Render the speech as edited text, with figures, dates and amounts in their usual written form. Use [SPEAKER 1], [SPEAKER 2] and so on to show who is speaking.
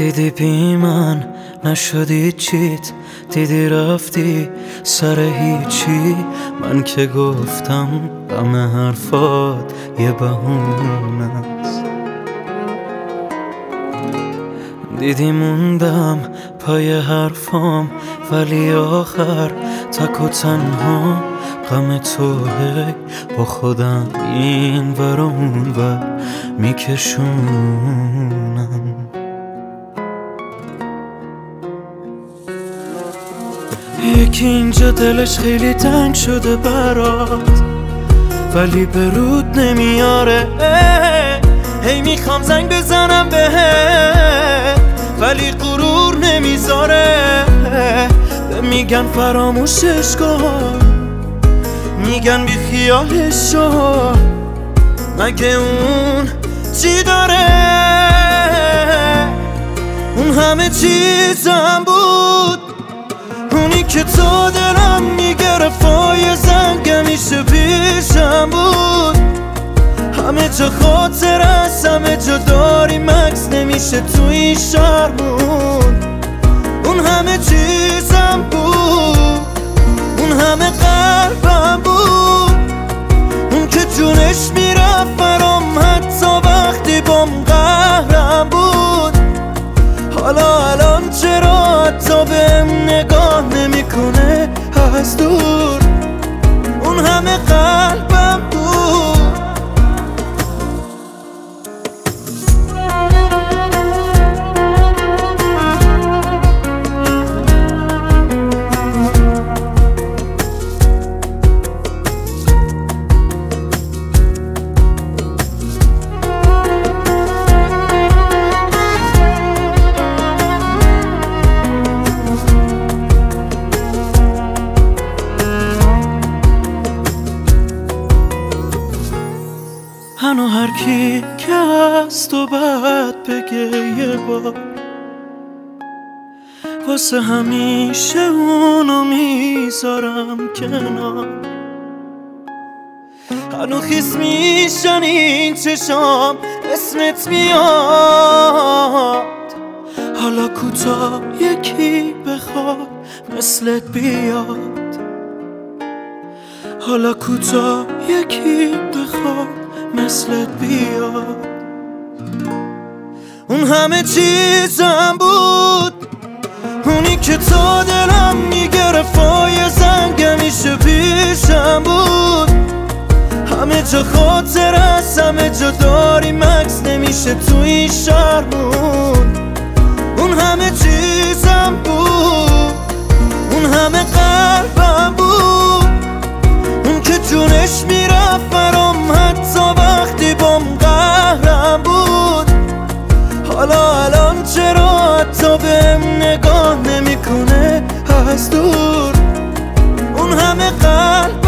[SPEAKER 1] دیدی بی من نشدی چیت، دیدی رفتی سر هیچی. من که گفتم غم حرفات یه بهونه است. دیدی موندم پای حرفام، ولی آخر تک و تنها غم توه. با خودم این ور و اون ور میکشونم. یکی اینجا دلش خیلی تنگ شده برات، ولی به رود نمیاره. هی میخوام زنگ بزنم بهت، ولی غرور نمیذاره. میگن فراموشش کن، میگن بی خیالش شو. مگه اون چی داره؟ اون همه چیزم بود، اونی که تو دلم میگرفت و یه زنگ همیشه پیشم بود. همه جا خاطر است، همه جا داریم عکس، نمیشه تو این شهرمون. اون همه چیزم بود، اون همه قلبم بود، اون که جونش میرفت برام حتی وقتی بام قهرم بود. حالا الان چرا حتی بهم نگاه نمیکنه از دور؟ اون همه قلبم بود. هنو هر کی که از تو بد بگه یه بار، واسه همیشه اونو میذارم کنار. هنو خیس میشن این چشام، اسمت میاد. حالا کوتا یکی بخواد مثلت بیاد. حالا کوتا یکی بخواد مثلت بیاد. اون همه چیزم بود، اونی که تو دلم میگرفت و یه زنگ همیشه پیشم بود. همه جا خاطر است، همه جا داریم عکس، نمیشه تو این شهرمون. اون همه چیزم بود، اون همه قلبم بود، اون که جونش میرفت برام حتی وقتی بام قهرم بود. حالا الان چرا حتی بهم نگاه نمیکنه از دور؟ اون همه قلب